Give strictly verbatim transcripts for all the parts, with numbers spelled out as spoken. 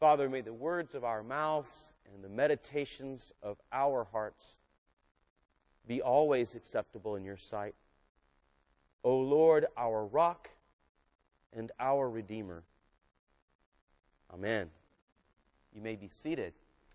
Father, may the words of our mouths and the meditations of our hearts be always acceptable in your sight. O Lord, our rock and our Redeemer. Amen. You may be seated.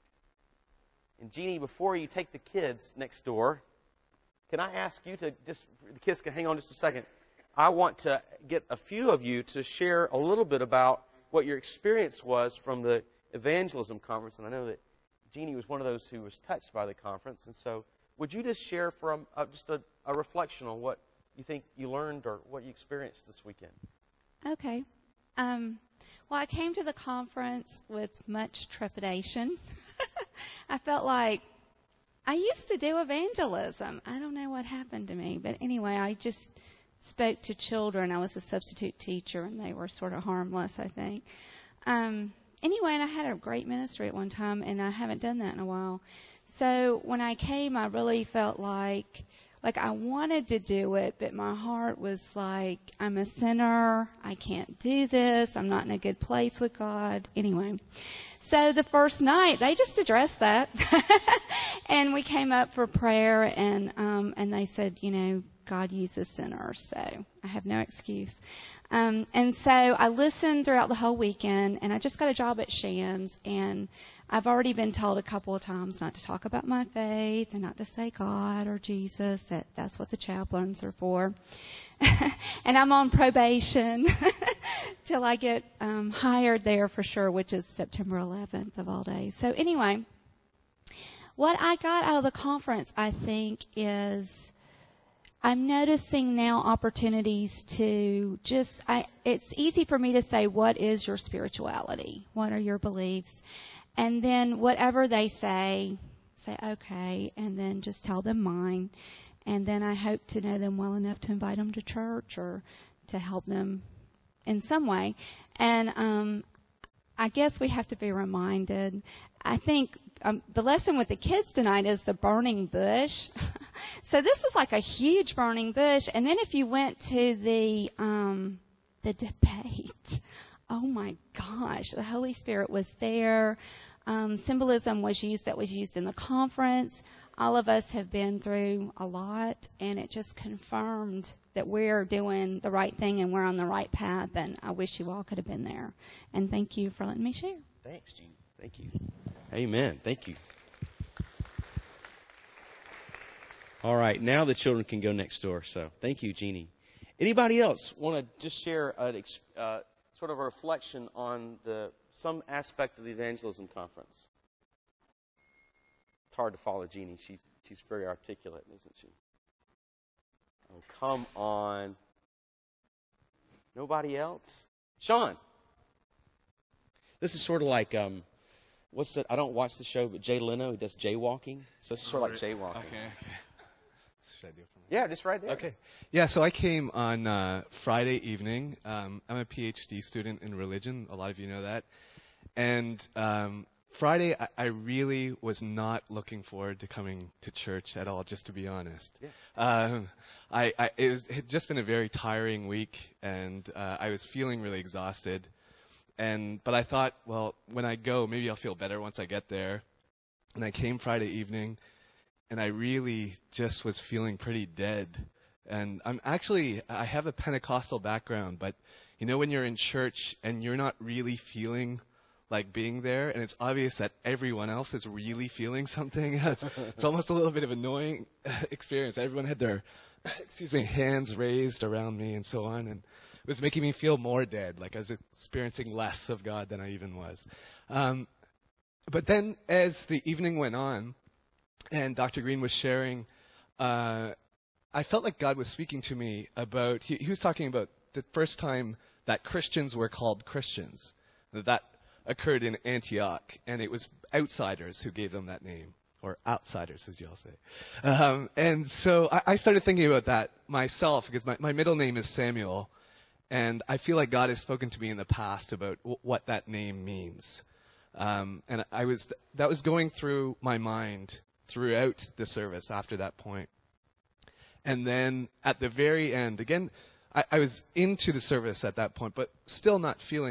And Jeannie, before you take the kids next door, can I ask you to just, the kids can hang on just a second. I want to get a few of you to share a little bit about what your experience was from the evangelism conference. And I know that Jeannie was one of those who was touched by the conference. And so would you just share from uh, just a, a reflection on what you think you learned or what you experienced this weekend? Okay. Um, well, I came to the conference with much trepidation. I felt like I used to do evangelism. I don't know what happened to me. But anyway, I just spoke to children. I was a substitute teacher, and they were sort of harmless, I think. Um, anyway, and I had a great ministry at one time, and I haven't done that in a while. So when I came, I really felt like like I wanted to do it, but my heart was like, I'm a sinner. I can't do this. I'm not in a good place with God. Anyway, so the first night, they just addressed that. And we came up for prayer, and um, and they said, you know, God uses sinners, so I have no excuse. Um, and so I listened throughout the whole weekend, and I just got a job at Shands, and I've already been told a couple of times not to talk about my faith and not to say God or Jesus, that that's what the chaplains are for. And I'm on probation till I get um, hired there for sure, which is September eleventh of all days. So anyway, what I got out of the conference, I think, is I'm noticing now opportunities to just, I, it's easy for me to say, what is your spirituality? What are your beliefs? And then whatever they say, say, okay, and then just tell them mine. And then I hope to know them well enough to invite them to church or to help them in some way. And um, I guess we have to be reminded. I think um, the lesson with the kids tonight is the burning bush. So this is like a huge burning bush. And then if you went to the um, the debate, oh my gosh, the Holy Spirit was there. Um, symbolism was used that was used in the conference. All of us have been through a lot, and it just confirmed that we're doing the right thing and we're on the right path. And I wish you all could have been there. And thank you for letting me share. Thanks, Jean. Thank you. Amen. Thank you. All right, now the children can go next door. So thank you, Jeannie. Anybody else want to just share a, uh, sort of a reflection on the some aspect of the evangelism conference? It's hard to follow Jeannie. She she's very articulate, isn't she? Oh, come on. Nobody else? Sean. This is sort of like um, what's that? I don't watch the show, but Jay Leno, he does jaywalking. So it's sort of like jaywalking. Okay. okay. Should I do it for me? Yeah, just right there. Okay. Yeah, so I came on uh, Friday evening. Um, I'm a P H D student in religion. A lot of you know that. And um, Friday, I, I really was not looking forward to coming to church at all, just to be honest. Yeah. Um, I, I it, was, it had just been a very tiring week, and uh, I was feeling really exhausted. And but I thought, well, when I go, maybe I'll feel better once I get there. And I came Friday evening, and I really just was feeling pretty dead. And I'm actually, I have a Pentecostal background, but you know when you're in church and you're not really feeling like being there, and it's obvious that everyone else is really feeling something. It's, it's almost a little bit of an annoying experience. Everyone had their, excuse me, hands raised around me and so on, and it was making me feel more dead, like I was experiencing less of God than I even was. Um, but then as the evening went on, and Doctor Green was sharing, uh, I felt like God was speaking to me about, he, he was talking about the first time that Christians were called Christians. That occurred in Antioch, and it was outsiders who gave them that name, or outsiders, as y'all say. Um, and so I, I started thinking about that myself, because my, my middle name is Samuel, and I feel like God has spoken to me in the past about w- what that name means. Um, and I was that was going through my mind throughout the service after that point. And then at the very end, again, I, I was into the service at that point, but still not feeling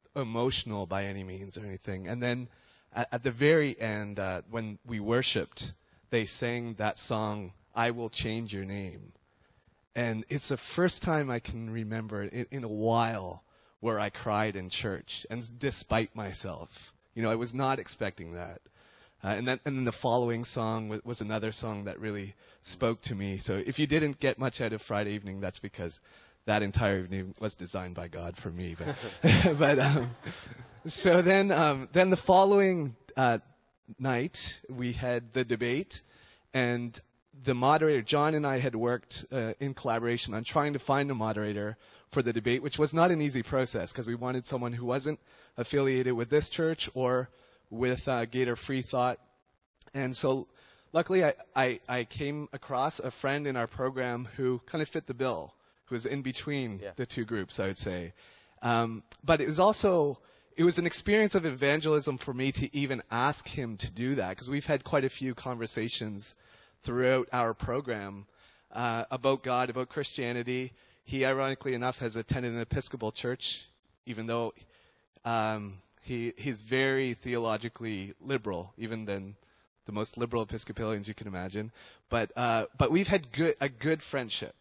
emotional by any means or anything. And then at, at the very end, uh, when we worshipped, they sang that song, "I Will Change Your Name." And it's the first time I can remember in, in a while where I cried in church, and despite myself. You know, I was not expecting that. Uh, and then and then the following song was, was another song that really spoke to me. So if you didn't get much out of Friday evening, that's because that entire evening was designed by God for me. But, but um, so then um, then the following uh, night, we had the debate, and the moderator, John and I had worked uh, in collaboration on trying to find a moderator for the debate, which was not an easy process because we wanted someone who wasn't affiliated with this church or with uh, Gator Free Thought. And so luckily I, I, I came across a friend in our program who kind of fit the bill, who was in between yeah. the two groups, I would say. Um, but it was also, it was an experience of evangelism for me to even ask him to do that, because we've had quite a few conversations throughout our program uh, about God, about Christianity. He, ironically enough, has attended an Episcopal church, even though um, he he's very theologically liberal, even than the most liberal Episcopalians you can imagine. But uh, but we've had good a good friendship,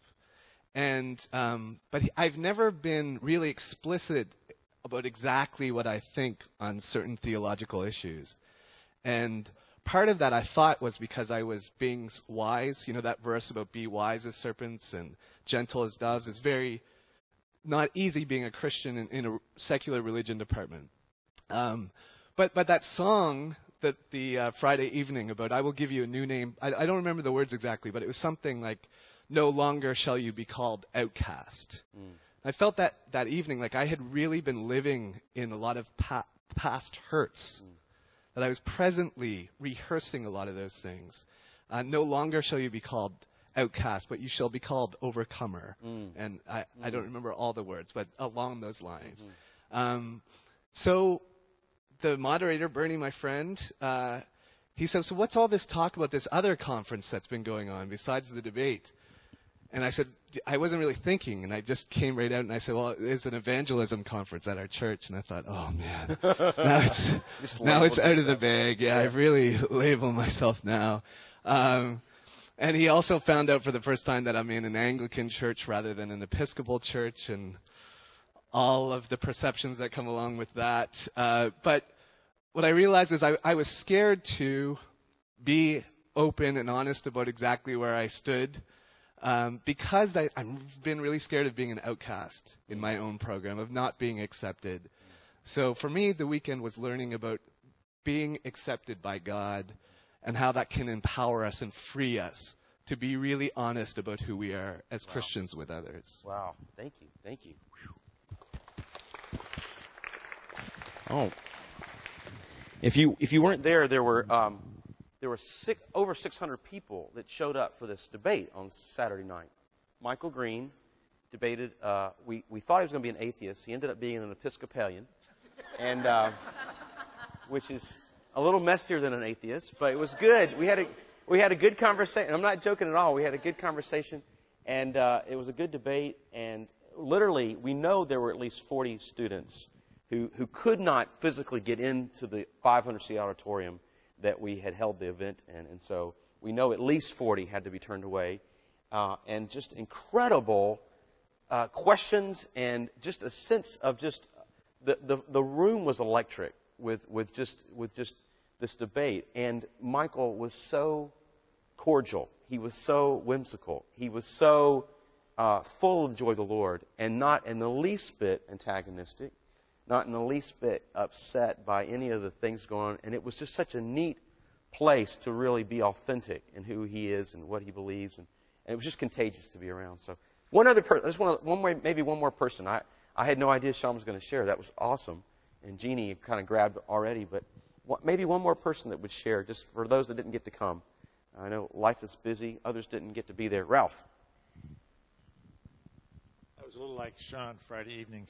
and um, but he, I've never been really explicit about exactly what I think on certain theological issues, and part of that I thought was because I was being wise. You know, that verse about be wise as serpents and gentle as doves is very not easy being a Christian in, in a secular religion department. Um, but but that song that the uh, Friday evening about I will give you a new name, I, I don't remember the words exactly, but it was something like, no longer shall you be called outcast. Mm. I felt that that evening like I had really been living in a lot of pa- past hurts. Mm. That I was presently rehearsing a lot of those things. Uh, no longer shall you be called outcast, but you shall be called overcomer. Mm. And I, mm. I don't remember all the words, but along those lines. Mm-hmm. Um, so the moderator, Bernie, my friend, uh, he said, so what's all this talk about this other conference that's been going on besides the debate? And I said, I wasn't really thinking, and I just came right out and I said, well, it's an evangelism conference at our church. And I thought, oh man, now it's now it's out of the bag. Yeah, yeah. I've really labeled myself now. Um, and he also found out for the first time that I'm in an Anglican church rather than an Episcopal church, and all of the perceptions that come along with that. Uh, but what I realized is I, I was scared to be open and honest about exactly where I stood. Um, because I, I've been really scared of being an outcast in my own program, of not being accepted. So for me, the weekend was learning about being accepted by God and how that can empower us and free us to be really honest about who we are as wow. Christians with others. Wow. Thank you. Thank you. Oh. If you if you weren't there, there were... Um, There were six, over six hundred people that showed up for this debate on Saturday night. Michael Green debated. Uh, we, we thought he was going to be an atheist. He ended up being an Episcopalian, and uh, which is a little messier than an atheist, but it was good. We had a we had a good conversation. I'm not joking at all. We had a good conversation, and uh, it was a good debate. And literally, we know there were at least forty students who who could not physically get into the five hundred seat auditorium that we had held the event in. And so we know at least forty had to be turned away. Uh, and just incredible uh, questions and just a sense of just the, the, the room was electric with, with just with just this debate. And Michael was so cordial. He was so whimsical. He was so uh, full of the joy of the Lord and not in the least bit antagonistic. Not in the least bit upset by any of the things going on. And it was just such a neat place to really be authentic in who he is and what he believes. And, and it was just contagious to be around. So one other person, I just want one more, maybe one more person. I, I had no idea Sean was going to share. That was awesome. And Jeannie kind of grabbed already. But what, maybe one more person that would share, just for those that didn't get to come. I know life is busy. Others didn't get to be there. Ralph. That was a little like Sean Friday evening.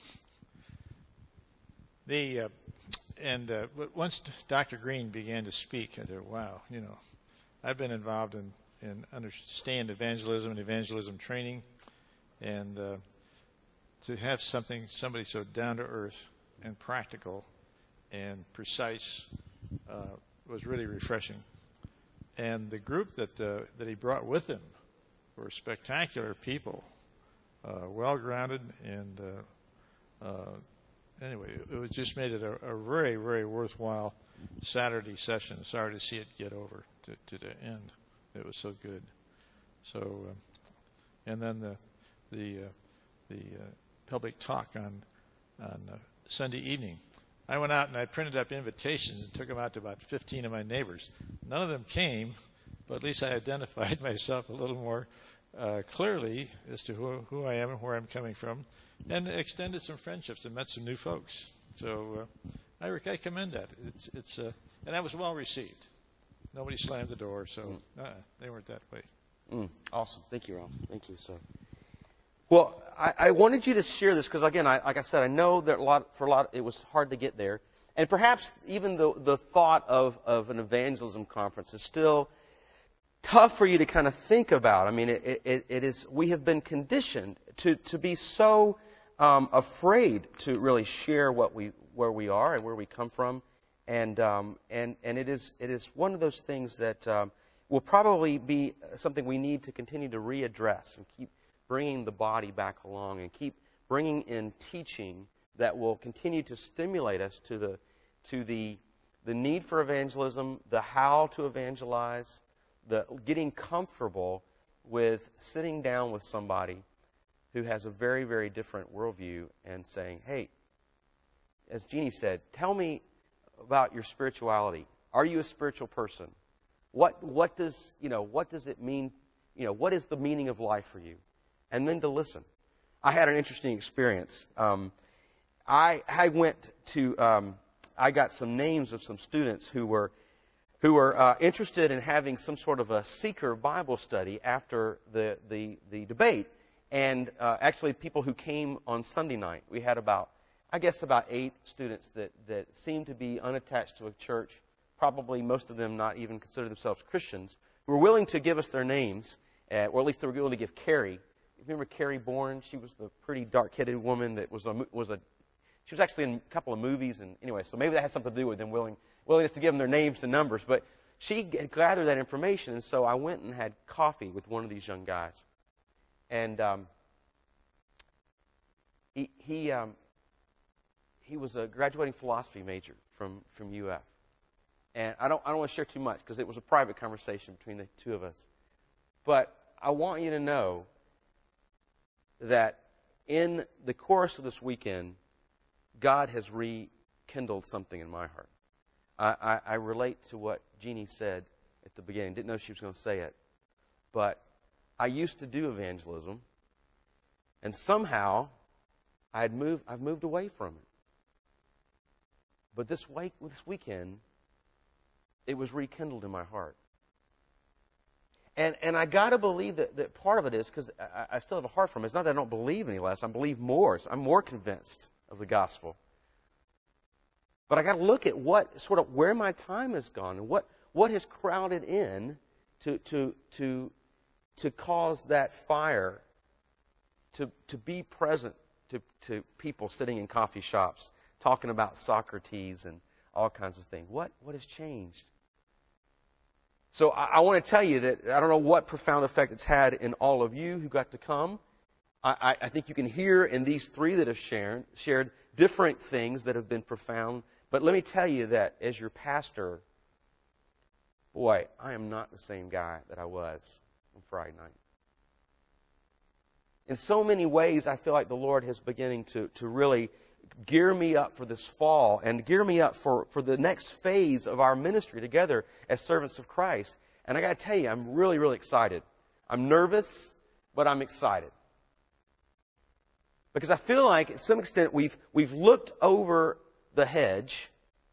The uh, and uh, once Doctor Green began to speak, I thought, wow, you know, I've been involved in, in understand evangelism and evangelism training, and uh, to have something, somebody so down to earth and practical and precise uh, was really refreshing. And the group that uh, that he brought with him were spectacular people, uh, well-grounded, and uh, uh, anyway, it was just made it a, a very, very worthwhile Saturday session. Sorry to see it get over to, to the end. It was so good. So, uh, and then the the uh, the uh, public talk on on uh, Sunday evening. I went out and I printed up invitations and took them out to about fifteen of my neighbors. None of them came, but at least I identified myself a little more uh, clearly as to who, who I am and where I'm coming from, and extended some friendships and met some new folks. So uh, I, I commend that. It's it's uh, and that was well received. Nobody slammed the door, so mm. uh, they weren't that way. Mm, awesome. Thank you, Ralph. Thank you, sir. Well, I, I wanted you to share this because, again, I, like I said, I know that a lot for a lot it was hard to get there, and perhaps even the the thought of of an evangelism conference is still tough for you to kind of think about. I mean, it it, it is. We have been conditioned to to be so um, afraid to really share what we where we are and where we come from, and um, and and it is it is one of those things that um, will probably be something we need to continue to readdress and keep bringing the body back along and keep bringing in teaching that will continue to stimulate us to the to the the need for evangelism, the how to evangelize, the getting comfortable with sitting down with somebody who has a very, very different worldview and saying, hey, as Jeannie said, tell me about your spirituality. Are you a spiritual person? What what does you know what does it mean? You know, what is the meaning of life for you? And then to listen. I had an interesting experience. Um, I I went to um, I got some names of some students who were who were uh, interested in having some sort of a seeker Bible study after the the, the debate, and uh, actually people who came on Sunday night. We had about I guess about eight students that that seemed to be unattached to a church. Probably most of them not even consider themselves Christians, who were willing to give us their names, uh, or at least they were willing to give Carrie. Remember Carrie Bourne? She was the pretty dark-headed woman that was a was a. She was actually in a couple of movies, and anyway, so maybe that has something to do with them willing willingness to give them their names and numbers. But she gathered that information, and so I went and had coffee with one of these young guys, and um, he he um, he was a graduating philosophy major from from U F. And I don't I don't want to share too much because it was a private conversation between the two of us. But I want you to know that in the course of this weekend, God has rekindled something in my heart. I, I, I relate to what Jeannie said at the beginning. Didn't know she was going to say it. But I used to do evangelism, and somehow I had moved I've moved away from it. But this week this weekend it was rekindled in my heart. And and I got to believe that, that part of it is because I, I still have a heart for him. It's not that I don't believe any less. I believe more. So I'm more convinced of the gospel. But I got to look at what sort of where my time has gone and what, what has crowded in to to to to cause that fire to to be present to, to people sitting in coffee shops talking about Socrates and all kinds of things. What what has changed? So I, I want to tell you that I don't know what profound effect it's had in all of you who got to come. I, I, I think you can hear in these three that have shared, shared different things that have been profound. But let me tell you that as your pastor, boy, I am not the same guy that I was on Friday night. In so many ways, I feel like the Lord is beginning to, to really gear me up for this fall and gear me up for, for the next phase of our ministry together as servants of Christ. And I got to tell you, I'm really, really excited. I'm nervous, but I'm excited. Because I feel like, to some extent, we've we've looked over the hedge,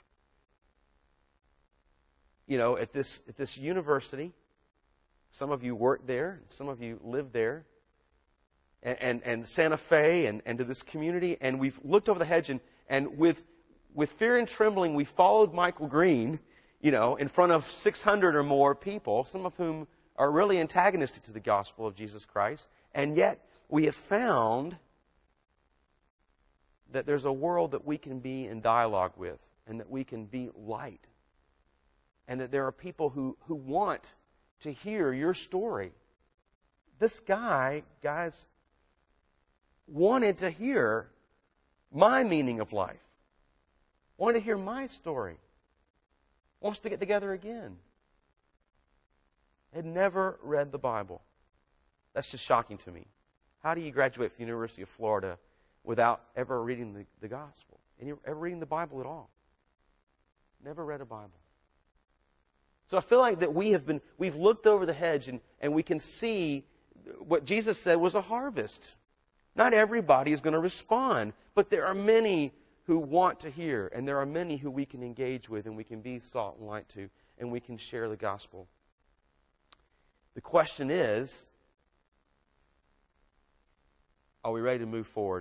you know, at this at this university. Some of you work there, some of you live there. And, and, and Santa Fe and, and to this community, and we've looked over the hedge, and, and with with fear and trembling, we followed Michael Green, you know, in front of six hundred or more people, some of whom are really antagonistic to the gospel of Jesus Christ, and yet we have found that there's a world that we can be in dialogue with and that we can be light. And that there are people who, who want to hear your story. This guy, guys, wanted to hear my meaning of life. Wanted to hear my story. Wants to get together again. Had never read the Bible. That's just shocking to me. How do you graduate from the University of Florida without ever reading the, the gospel? And you ever reading the Bible at all? Never read a Bible. So I feel like that we have been, we've looked over the hedge and, and we can see what Jesus said was a harvest. Not everybody is going to respond, but there are many who want to hear, and there are many who we can engage with and we can be salt and light to, and we can share the gospel. The question is, are we ready to move forward?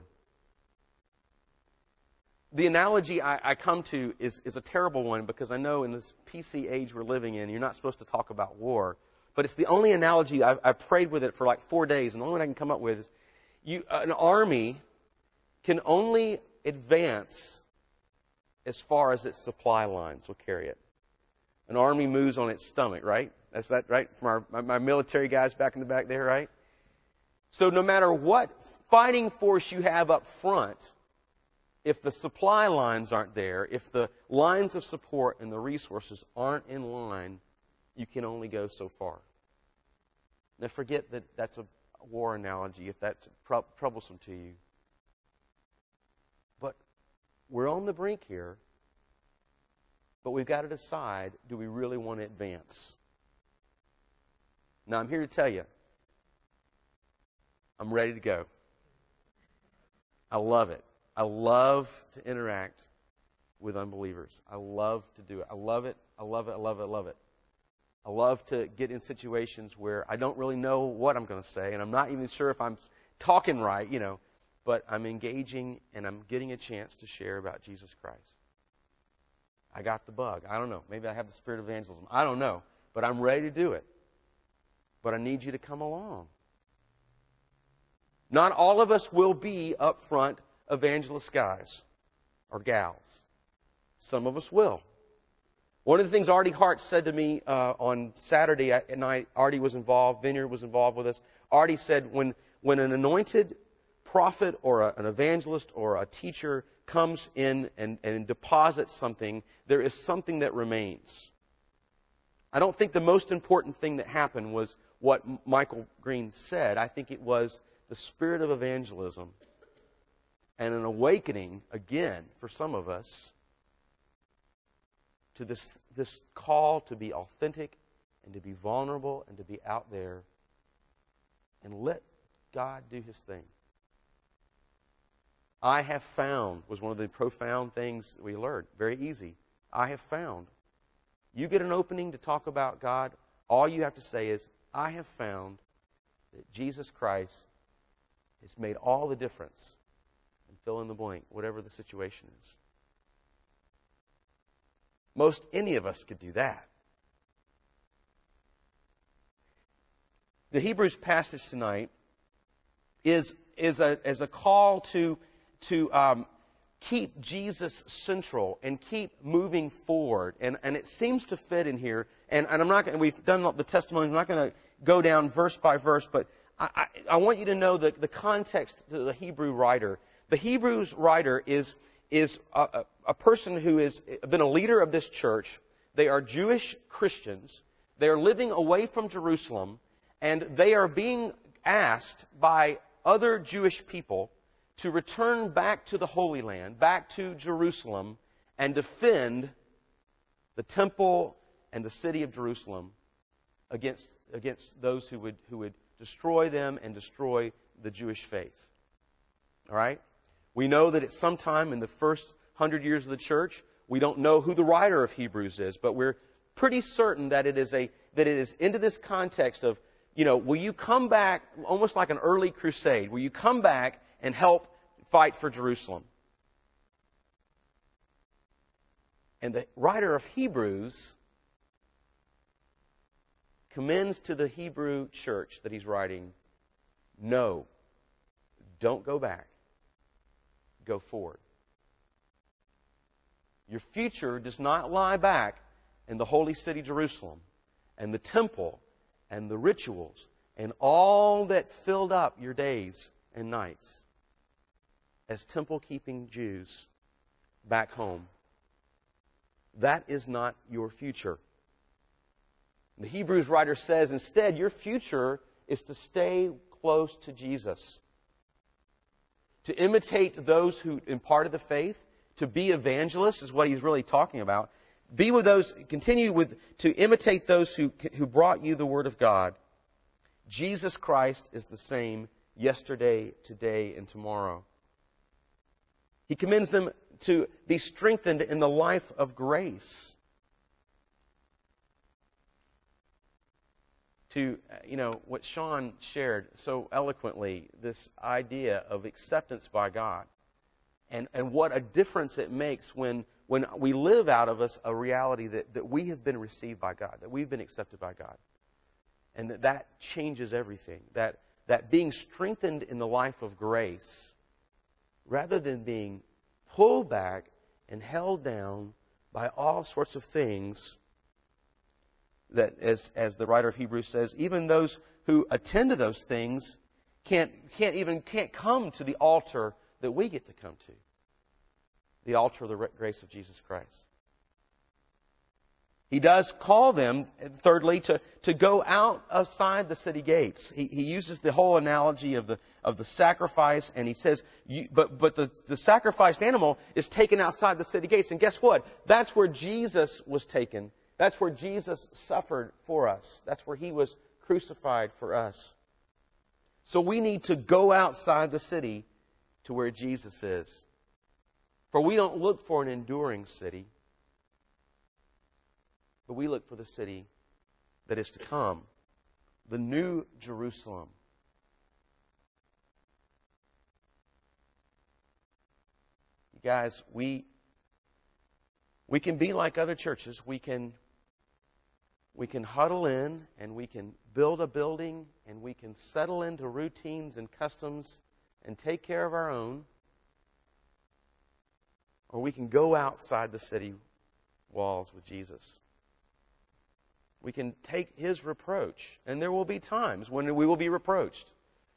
The analogy I, I come to is, is a terrible one because I know in this P C age we're living in, you're not supposed to talk about war. But it's the only analogy, I've, I've prayed with it for like four days, and the only one I can come up with is you, an army can only advance as far as its supply lines will carry it. An army moves on its stomach, right? That's that, right? From our, my, my military guys back in the back there, right? So no matter what fighting force you have up front, if the supply lines aren't there, if the lines of support and the resources aren't in line, you can only go so far. Now forget that that's a war analogy if that's tr- troublesome to you. But we're on the brink here, but we've got to decide, do we really want to advance? Now I'm here to tell you, I'm ready to go. I love it. I love to interact with unbelievers. I love to do it. I love it. I love it. I love it. I love it. I love to get in situations where I don't really know what I'm going to say, and I'm not even sure if I'm talking right, you know, but I'm engaging and I'm getting a chance to share about Jesus Christ. I got the bug. I don't know. Maybe I have the spirit of evangelism. I don't know. But I'm ready to do it. But I need you to come along. Not all of us will be up front evangelist guys or gals. Some of us will. One of the things Artie Hart said to me uh, on Saturday at night, Artie was involved, Vineyard was involved with us. Artie said when, when an anointed prophet or a, an evangelist or a teacher comes in and, and deposits something, there is something that remains. I don't think the most important thing that happened was what Michael Green said. I think it was the spirit of evangelism and an awakening, again, for some of us, to this, this call to be authentic and to be vulnerable and to be out there and let God do His thing. I have found was one of the profound things we learned. Very easy. I have found. You get an opening to talk about God, all you have to say is, I have found that Jesus Christ has made all the difference. And fill in the blank, whatever the situation is. Most any of us could do that. The Hebrews passage tonight is, is, a, is a call to, to um, keep Jesus central and keep moving forward. And, and it seems to fit in here. And, and I'm not going. We've done the testimony. I'm not going to go down verse by verse, but I, I, I want you to know the, the context to the Hebrew writer. The Hebrews writer is is a, a person who has been a leader of this church. They are Jewish Christians. They are living away from Jerusalem, and they are being asked by other Jewish people to return back to the Holy Land, back to Jerusalem, and defend the temple and the city of Jerusalem against against those who would who would destroy them and destroy the Jewish faith. All right? We know that at some time in the first hundred years of the church, we don't know who the writer of Hebrews is, but we're pretty certain that it is a that it is into this context of, you know, will you come back, almost like an early crusade, will you come back and help fight for Jerusalem? And the writer of Hebrews commends to the Hebrew church that he's writing, no, don't go back. Go forward. Your future does not lie back in the holy city Jerusalem and the temple and the rituals and all that filled up your days and nights as temple-keeping Jews back home. That is not your future. The Hebrews writer says, instead, your future is to stay close to Jesus, to imitate those who imparted the faith, to be evangelists is what he's really talking about. Be with those, continue with, to imitate those who, who brought you the Word of God. Jesus Christ is the same yesterday, today, and tomorrow. He commends them to be strengthened in the life of grace. To, you know, what Sean shared so eloquently, this idea of acceptance by God. And, and what a difference it makes when, when we live out of us a reality that, that we have been received by God, that we've been accepted by God. And that that changes everything. That, that being strengthened in the life of grace, rather than being pulled back and held down by all sorts of things that, as, as the writer of Hebrews says, even those who attend to those things can't, can't even can't come to the altar that we get to come to. The altar of the grace of Jesus Christ. He does call them, thirdly, to, to go outside the city gates. He, he uses the whole analogy of the of the sacrifice, and he says, you, but but the, the sacrificed animal is taken outside the city gates. And guess what? That's where Jesus was taken. That's where Jesus suffered for us. That's where He was crucified for us. So we need to go outside the city to where Jesus is. For we don't look for an enduring city, but we look for the city that is to come, the new Jerusalem. You guys, we we can be like other churches. We can we can huddle in and we can build a building and we can settle into routines and customs and take care of our own. Or we can go outside the city walls with Jesus. We can take His reproach, and there will be times when we will be reproached.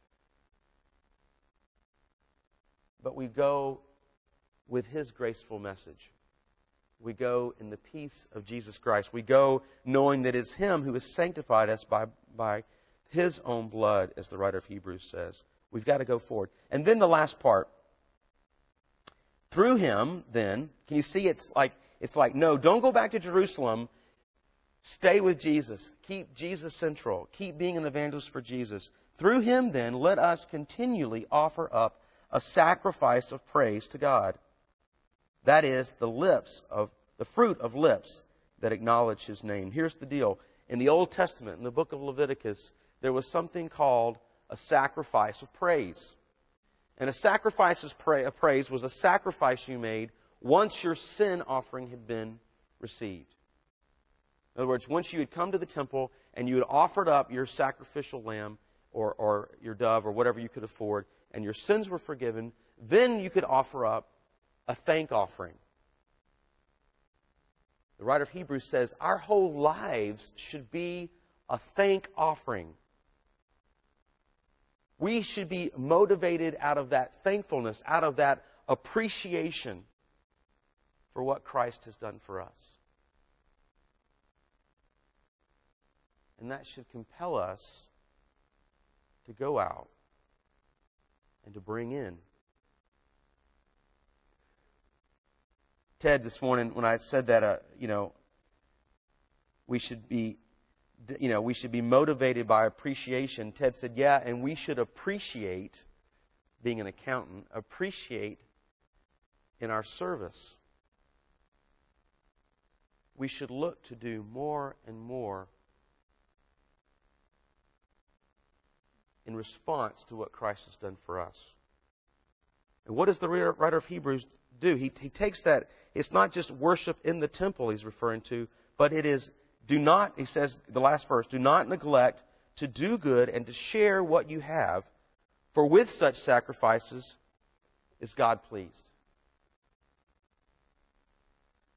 But we go with His graceful message. We go in the peace of Jesus Christ. We go knowing that it's Him who has sanctified us by, by His own blood, as the writer of Hebrews says. We've got to go forward. And then the last part. Through Him, then, can you see it's like, it's like, no, don't go back to Jerusalem. Stay with Jesus. Keep Jesus central. Keep being an evangelist for Jesus. Through Him, then, let us continually offer up a sacrifice of praise to God. That is, the lips of the fruit of lips that acknowledge His name. Here's the deal. In the Old Testament, in the book of Leviticus, there was something called a sacrifice of praise. And a sacrifice of praise was a sacrifice you made once your sin offering had been received. In other words, once you had come to the temple and you had offered up your sacrificial lamb or, or your dove or whatever you could afford, and your sins were forgiven, then you could offer up a thank offering. The writer of Hebrews says our whole lives should be a thank offering. We should be motivated out of that thankfulness, out of that appreciation for what Christ has done for us. And that should compel us to go out and to bring in. Ted, this morning, when I said that, uh, you know, we should be, you know, we should be motivated by appreciation. Ted said, yeah, and we should appreciate, being an accountant, appreciate in our service. We should look to do more and more in response to what Christ has done for us. And what does the writer of Hebrews do? He, he takes that, it's not just worship in the temple he's referring to, but it is, do not, he says, the last verse, do not neglect to do good and to share what you have, for with such sacrifices is God pleased.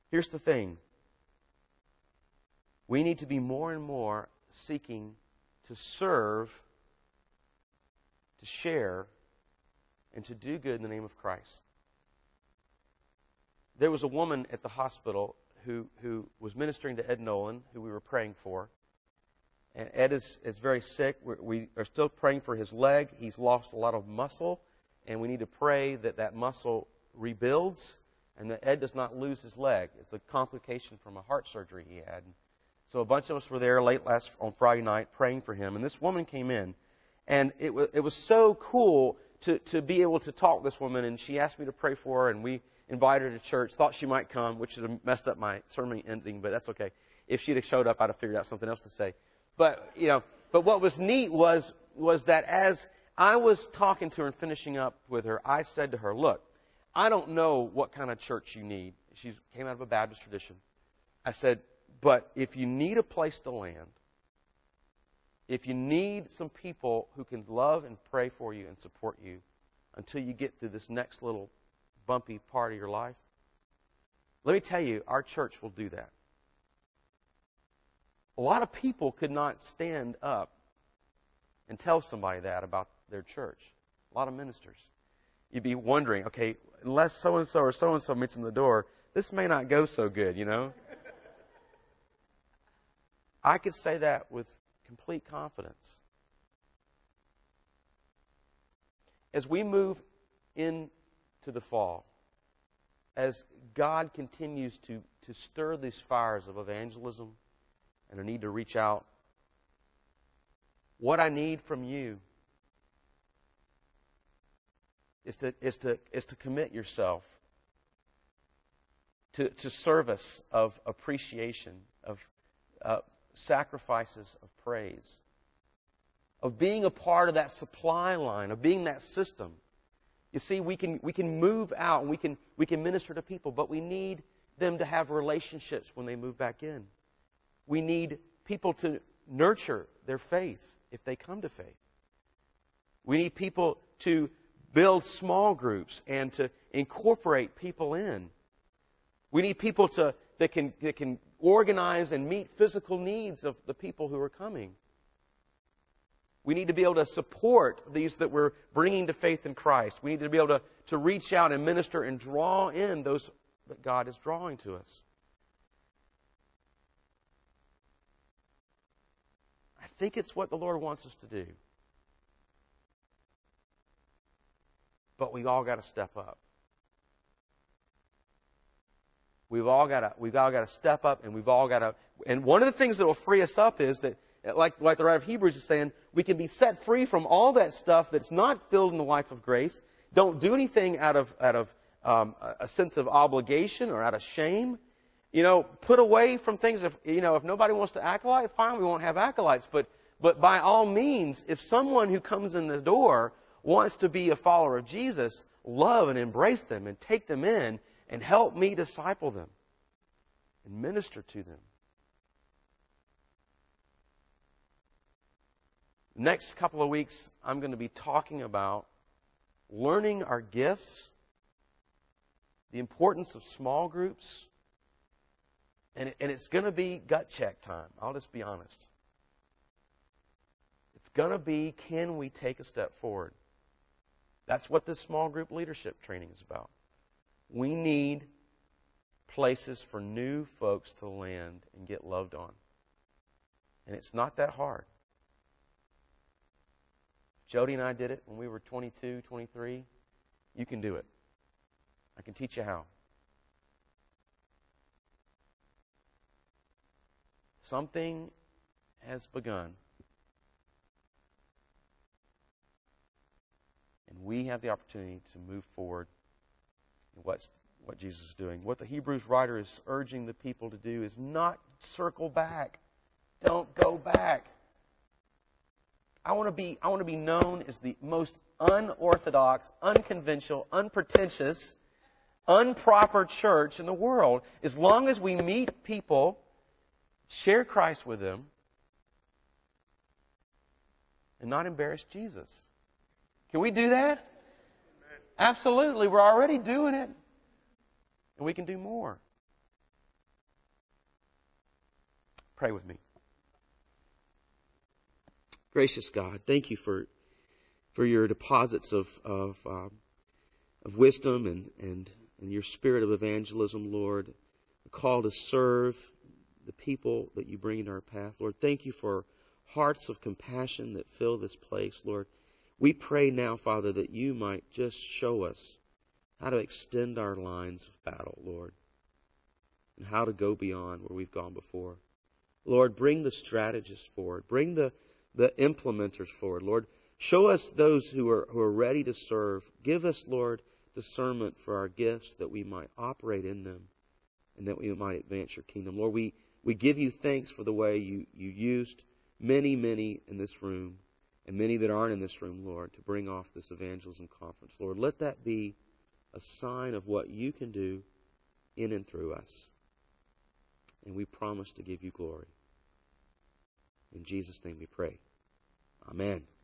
Here's the thing. We need to be more and more seeking to serve, to share, and to do good in the name of Christ. There was a woman at the hospital who, who was ministering to Ed Nolan, who we were praying for. And Ed is, is very sick. We're, we are still praying for his leg. He's lost a lot of muscle, and we need to pray that that muscle rebuilds and that Ed does not lose his leg. It's a complication from a heart surgery he had. So a bunch of us were there late last on Friday night praying for him, and this woman came in, and it was it was so cool to to be able to talk to this woman, and she asked me to pray for her, and we invited her to church. Thought she might come, which would have messed up my sermon ending, but that's okay. If she'd have showed up, I'd have figured out something else to say. But you know, but what was neat was was that as I was talking to her and finishing up with her, I said to her, "Look, I don't know what kind of church you need." She came out of a Baptist tradition. I said, but if you need a place to land, if you need some people who can love and pray for you and support you until you get through this next little bumpy part of your life, let me tell you, our church will do that. A lot of people could not stand up and tell somebody that about their church. A lot of ministers. You'd be wondering, okay, unless so-and-so or so-and-so meets them at the door, this may not go so good, you know? I could say that with complete confidence. As we move into the fall, as God continues to, to stir these fires of evangelism and a need to reach out, what I need from you is to is to is to commit yourself to to service of appreciation, of uh, sacrifices of praise, of being a part of that supply line, of being that system. You see, we can we can move out and we can we can minister to people, but we need them to have relationships when they move back in. We need people to nurture their faith if they come to faith. We need people to build small groups and to incorporate people in. We need people to that can that can organize and meet physical needs of the people who are coming. We need to be able to support these that we're bringing to faith in Christ. We need to be able to, to reach out and minister and draw in those that God is drawing to us. I think it's what the Lord wants us to do. But we've all got to step up. We've all got to we've all got to step up, and we've all got to. And one of the things that will free us up is that, like like the writer of Hebrews is saying, we can be set free from all that stuff that's not filled in the life of grace. Don't do anything out of out of um, a sense of obligation or out of shame. You know, put away from things. If you know, if nobody wants to acolyte, fine, we won't have acolytes. But but by all means, if someone who comes in the door wants to be a follower of Jesus, love and embrace them and take them in. And help me disciple them and minister to them. Next couple of weeks, I'm going to be talking about learning our gifts, the importance of small groups, and, it, and it's going to be gut check time. I'll just be honest. It's going to be, can we take a step forward? That's what this small group leadership training is about. We need places for new folks to land and get loved on. And it's not that hard. Jody and I did it when we were twenty-two, twenty-three. You can do it. I can teach you how. Something has begun. And we have the opportunity to move forward. What's, what Jesus is doing. What the Hebrews writer is urging the people to do is not circle back. Don't go back. I want to be, I want to be known as the most unorthodox, unconventional, unpretentious, unproper church in the world. As long as we meet people, share Christ with them, and not embarrass Jesus. Can we do that? Absolutely. We're already doing it. And we can do more. Pray with me. Gracious God, thank you for for your deposits of of, um, of wisdom and, and, and your spirit of evangelism, Lord. A call to serve the people that you bring into our path. Lord, thank you for hearts of compassion that fill this place, Lord. We pray now, Father, that you might just show us how to extend our lines of battle, Lord, and how to go beyond where we've gone before. Lord, bring the strategists forward. Bring the, the implementers forward. Lord, show us those who are, who are ready to serve. Give us, Lord, discernment for our gifts that we might operate in them and that we might advance your kingdom. Lord, we, we give you thanks for the way you, you used many, many in this room and many that aren't in this room, Lord, to bring off this evangelism conference. Lord, let that be a sign of what you can do in and through us. And we promise to give you glory. In Jesus' name we pray. Amen.